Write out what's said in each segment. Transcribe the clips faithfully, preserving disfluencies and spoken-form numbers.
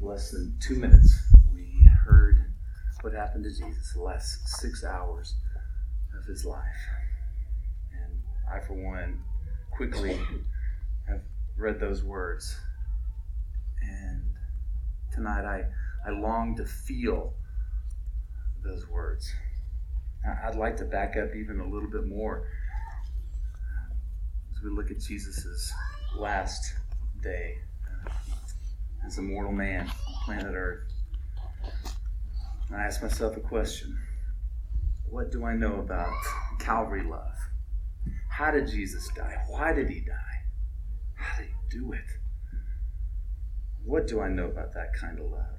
less than two minutes, we heard what happened to Jesus the last six hours of his life. And I, for one, quickly have read those words. And tonight I, I long to feel those words. I'd like to back up even a little bit more as we look at Jesus' last day as a mortal man on planet Earth. And I ask myself a question. What do I know about Calvary love? How did Jesus die? Why did he die? How did he do it? What do I know about that kind of love?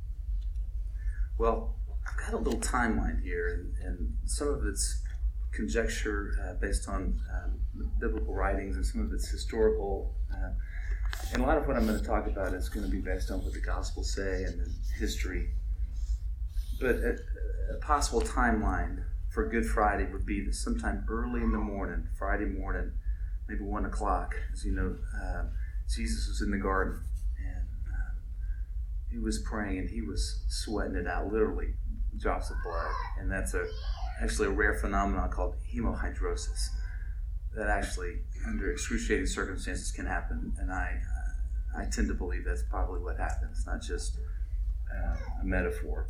Well, I've got a little timeline here, and, and some of it's conjecture uh, based on um, biblical writings, and some of it's historical. Uh, and a lot of what I'm going to talk about is going to be based on what the Gospels say and then history. But a, a possible timeline for Good Friday would be that sometime early in the morning, Friday morning, maybe one o'clock. As you know, uh, Jesus was in the garden, and uh, he was praying, and he was sweating it out, literally drops of blood. And that's a actually a rare phenomenon called hemohydrosis that actually, under excruciating circumstances, can happen. And I, uh, I tend to believe that's probably what happened. It's not just uh, a metaphor.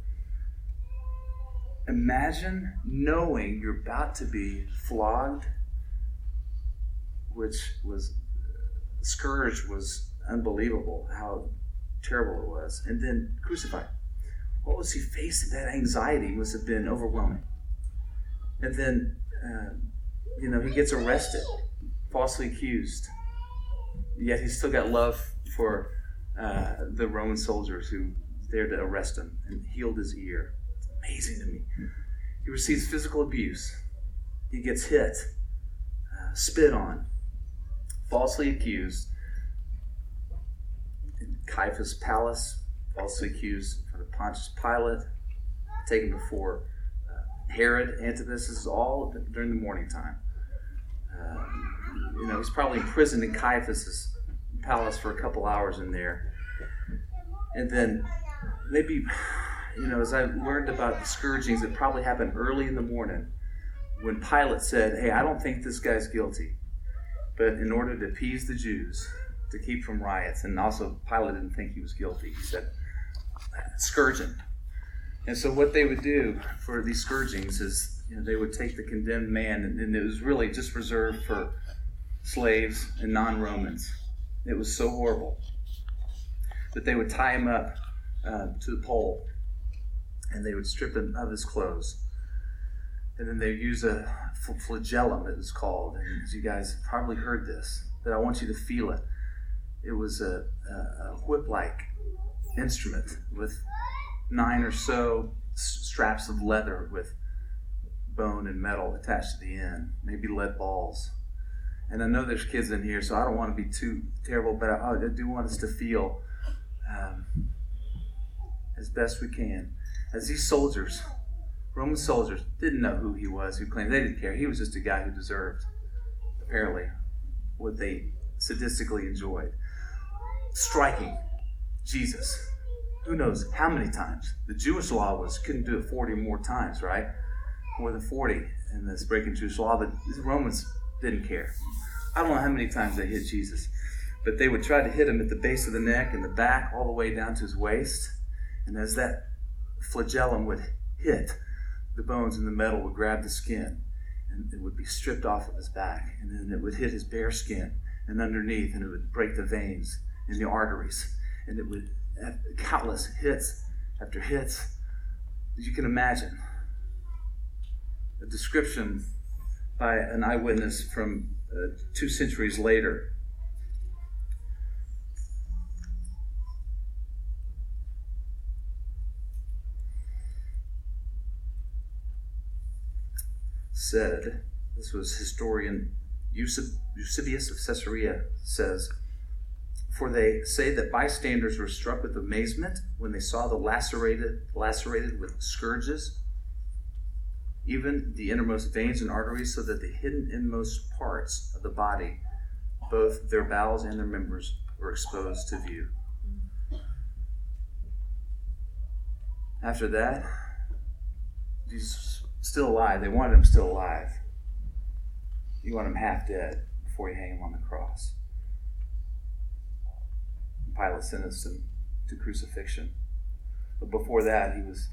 Imagine knowing you're about to be flogged, which was, scourge was unbelievable, how terrible it was, and then crucified. What was he facing? That anxiety must have been overwhelming. And then, uh, you know, he gets arrested, falsely accused, yet he's still got love for uh, the Roman soldiers who dared to arrest him and healed his ear. Amazing to me. He receives physical abuse. He gets hit, uh, spit on, falsely accused. In Caiaphas' palace, falsely accused in front of Pontius Pilate, taken before uh, Herod Antipas. This is all during the morning time. Uh, you know, he's probably imprisoned in Caiaphas' palace for a couple hours in there. And then maybe, you know, as I learned about the scourgings, it probably happened early in the morning when Pilate said, hey, I don't think this guy's guilty. But in order to appease the Jews, to keep from riots, and also Pilate didn't think he was guilty, he said, scourge him. And so what they would do for these scourgings is, you know, they would take the condemned man, and, and it was really just reserved for slaves and non-Romans. It was so horrible. But they would tie him up uh, to the pole, and they would strip him of his clothes. And then they would use a flagellum, it was called. And as you guys have probably heard this, but I want you to feel it. It was a, a, a whip-like instrument with nine or so straps of leather with bone and metal attached to the end, maybe lead balls. And I know there's kids in here, so I don't want to be too terrible, but I, I do want us to feel um, as best we can. As these soldiers, Roman soldiers, didn't know who he was, who claimed they didn't care. He was just a guy who deserved, apparently, what they sadistically enjoyed. Striking Jesus. Who knows how many times? The Jewish law was couldn't do it forty more times, right? More than forty in this breaking Jewish law, but the Romans didn't care. I don't know how many times they hit Jesus, but they would try to hit him at the base of the neck and the back, all the way down to his waist. And as that flagellum would hit, the bones and the metal would grab the skin, and it would be stripped off of his back, and then it would hit his bare skin and underneath, and it would break the veins and the arteries, and it would have countless hits after hits. As you can imagine, a description by an eyewitness from uh, two centuries later. Said, this was historian Eusebius of Caesarea says, for they say that bystanders were struck with amazement when they saw the lacerated, lacerated with scourges, even the innermost veins and arteries, so that the hidden inmost parts of the body, both their bowels and their members, were exposed to view. After that, Jesus still alive. They wanted him still alive. You want him half dead before you hang him on the cross. Pilate sentenced him to crucifixion. But before that, he was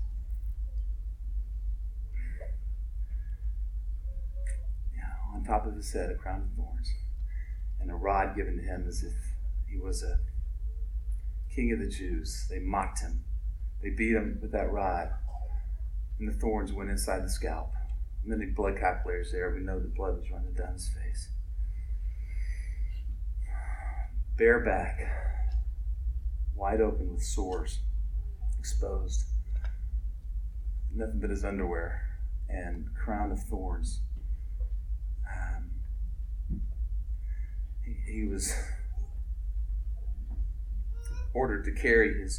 yeah, on top of his head, a crown of thorns, and a rod given to him as if he was a king of the Jews. They mocked him. They beat him with that rod, and the thorns went inside the scalp. And then the blood capillaries there. We know the blood was running down his face. Bare back, wide open with sores, exposed. Nothing but his underwear and a crown of thorns. Um, he, he was ordered to carry his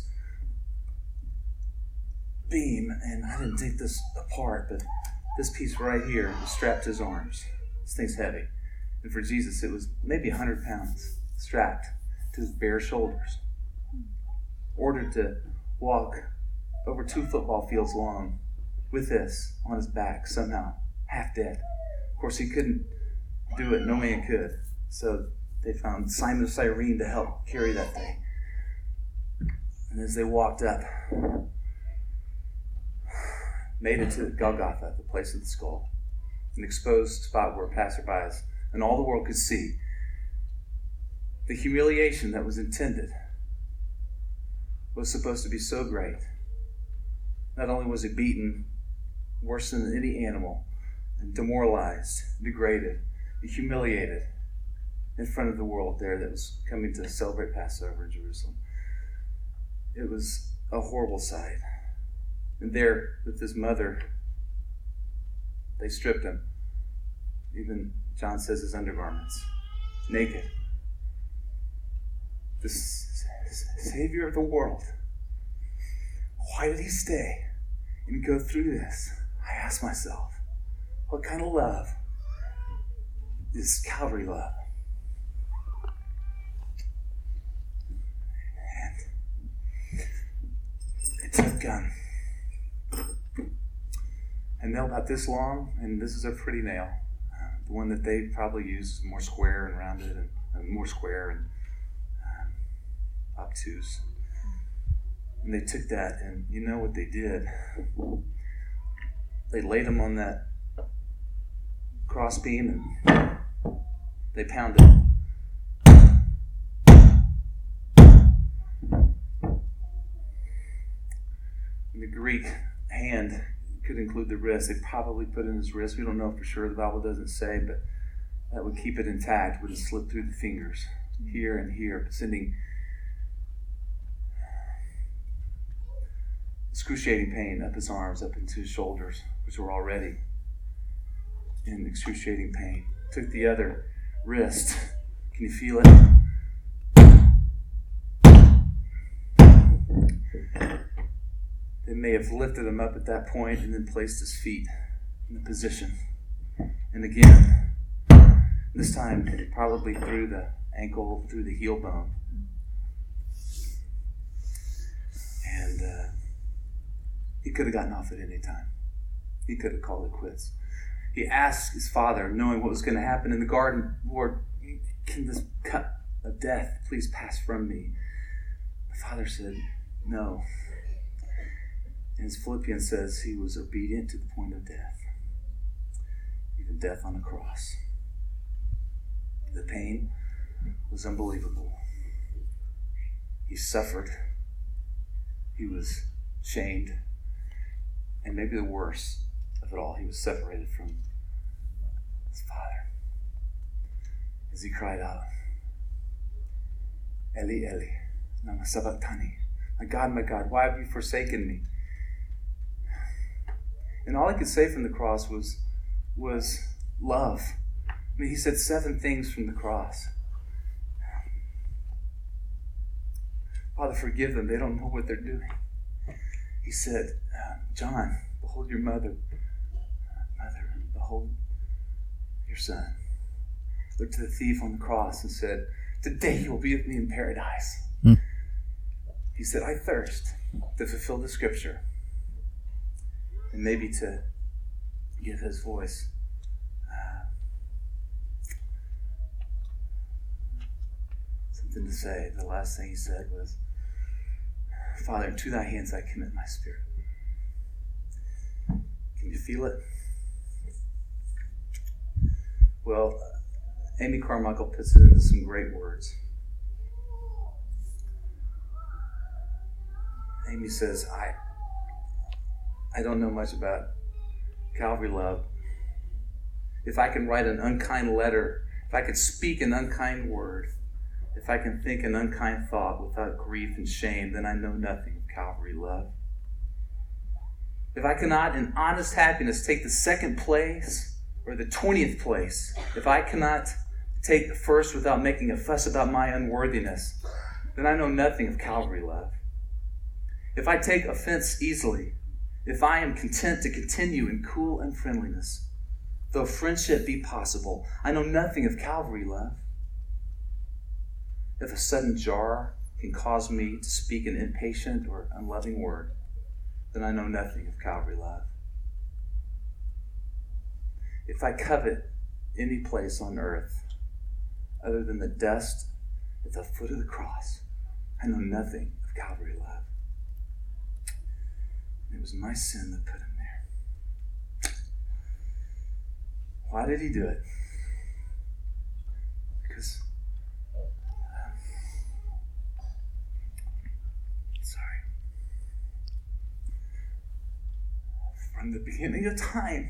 beam, and I didn't take this apart, but this piece right here strapped his arms. This thing's heavy. And for Jesus, it was maybe one hundred pounds strapped to his bare shoulders. Ordered to walk over two football fields long with this on his back somehow, half dead. Of course, he couldn't do it. No man could. So they found Simon of Cyrene to help carry that thing. And as they walked up, made it to Golgotha, the place of the skull, an exposed spot where passerbys and all the world could see the humiliation that was intended was supposed to be so great. Not only was he beaten worse than any animal, and demoralized, degraded, humiliated in front of the world there that was coming to celebrate Passover in Jerusalem. It was a horrible sight. And there, with his mother, they stripped him. Even, John says, his undergarments. Naked. The Savior of the world. Why did he stay and go through this? I ask myself, what kind of love is Calvary love? And it took um, a nail about this long, and this is a pretty nail. Uh, the one that they probably use is more square and rounded, and, and more square and um, obtuse. And they took that, and you know what they did? They laid him on that crossbeam, and they pounded. In the Greek, hand could include the wrist. They probably put in his wrist. We don't know for sure. The Bible doesn't say, but that would keep it intact. Would have slipped through the fingers here and here, sending excruciating pain up his arms, up into his shoulders, which were already in excruciating pain. Took the other wrist. Can you feel it? They may have lifted him up at that point and then placed his feet in the position. And again, this time probably through the ankle, through the heel bone. And uh, he could have gotten off at any time. He could have called it quits. He asked his father, knowing what was going to happen in the garden, Lord, can this cup of death please pass from me? The father said, no. And as Philippians says, he was obedient to the point of death, even death on a cross. The pain was unbelievable. He suffered. He was shamed. And maybe the worst of it all, he was separated from his father. As he cried out, Eli, Eli, lama sabachthani. My God, my God, why have you forsaken me? And all he could say from the cross was, was love. I mean, he said seven things from the cross. Father, forgive them. They don't know what they're doing. He said, uh, John, behold your mother. Mother, behold your son. Looked to the thief on the cross and said, today you will be with me in paradise. Hmm. He said, I thirst to fulfill the scripture. and maybe to give his voice uh, something to say. The last thing he said was, Father, into thy hands I commit my spirit. Can you feel it? Well, Amy Carmichael puts it into some great words. Amy says, I I don't know much about Calvary love. If I can write an unkind letter, if I can speak an unkind word, if I can think an unkind thought without grief and shame, then I know nothing of Calvary love. If I cannot in honest happiness take the second place or the twentieth place, if I cannot take the first without making a fuss about my unworthiness, then I know nothing of Calvary love. If I take offense easily, if I am content to continue in cool unfriendliness, though friendship be possible, I know nothing of Calvary love. If a sudden jar can cause me to speak an impatient or unloving word, then I know nothing of Calvary love. If I covet any place on earth other than the dust at the foot of the cross, I know nothing of Calvary love. It was my sin that put him there. Why did he do it? Because, um, sorry, from the beginning of time,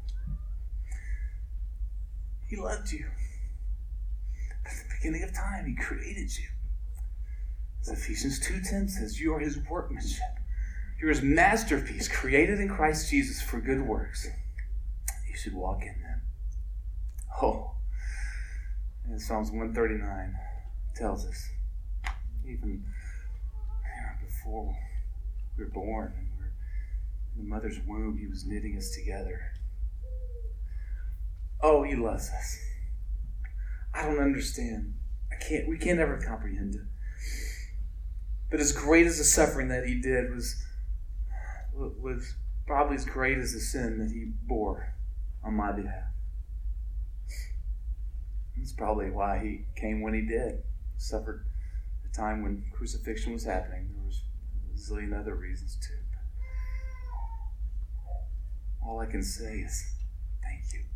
he loved you. At the beginning of time, he created you. As Ephesians two ten says, you are his workmanship. You're his masterpiece, created in Christ Jesus for good works. You should walk in them. Oh, and Psalms one thirty-nine tells us, even you know, before we were born and we were in the mother's womb, he was knitting us together. Oh, he loves us. I don't understand. I can't. We can't ever comprehend it. But as great as the suffering that he did was was probably as great as the sin that he bore on my behalf. That's probably why he came when he did. Suffered at a time when crucifixion was happening. There was a zillion other reasons too. All I can say is thank you.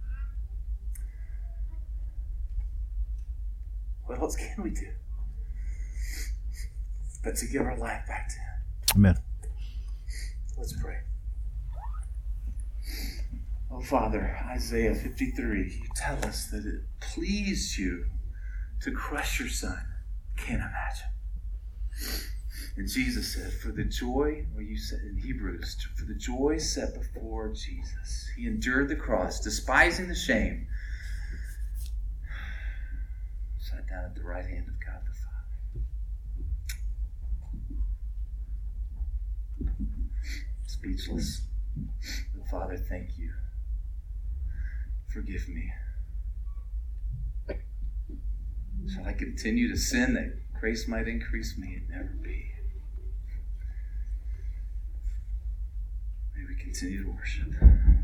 What else can we do but to give our life back to him? Amen. Let's pray. Oh, Father, Isaiah fifty-three, you tell us that it pleased you to crush your son. Can't imagine. And Jesus said, for the joy, or you said in Hebrews, for the joy set before Jesus, he endured the cross, despising the shame, sat down at the right hand of God the Father. Speechless. But Father, thank you. Forgive me. Shall I continue to sin that grace might increase me? It never be. May we continue to worship.